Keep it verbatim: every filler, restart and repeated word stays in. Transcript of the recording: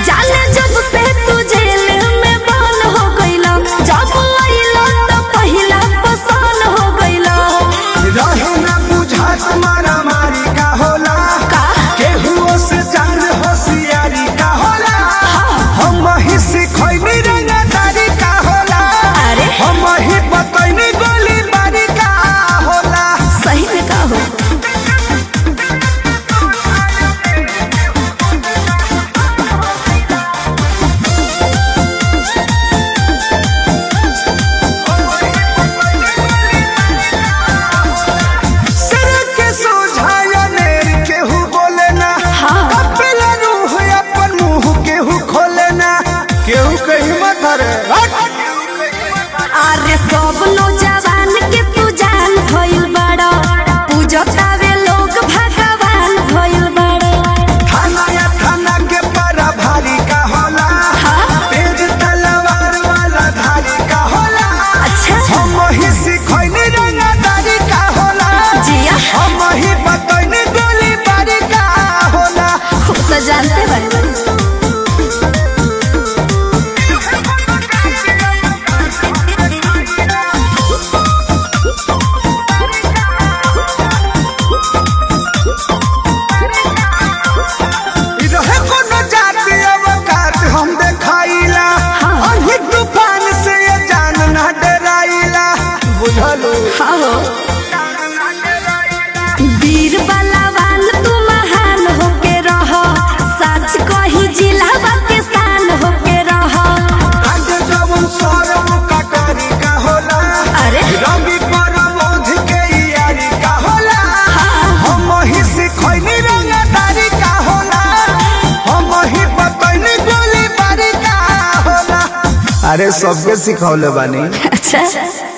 जाने जब से तू जेल में बंद हो गइला, जब आइला तो पहिला पसंद हो गइला। रहे ना बुझा तुम्हारा मारी का होला का केहू से जान होशियारी का होला। हम ही सिखैनी रंगदारी का होला, अरे हम ही बतैनी गोली बारी का होला। सही में का हो सर के सोझाया नेर केहू बोले ना, हाँ। कपिला रूह अपन मुंह केहू खोले ना। केहू के हिम्मत रे अरे सब नौजवान के तू जान भइल बड़ा, पूजतावे लोग भगवान भइल बड़ा। थाना या थाना के बड़ा भारी का होला, हाँ। तेज तलवार वाला धारी का होला। अच्छा हम ही सिखैनी रंगदारी का होला, जिया हम ही बतैनी गोली बारी का होला। खूब तो जानते बड़े इ रहे कोनो जाति अवकाश हम देखाइला, हाँ। अही तूफान से ये जान ना डराइला। बुझलो हाँ हो वीर बलवान तू महान होके रह, सच कही जिला के शान होके रह। आज जवन सरम कटारी का होला, अरे रवि परमोध के यारी का होला। हम ही सिखैनी रंगदारी का होला, हम ही बतैनी गोली बारी का होला। अरे सबके सिखौले बानी। अच्छा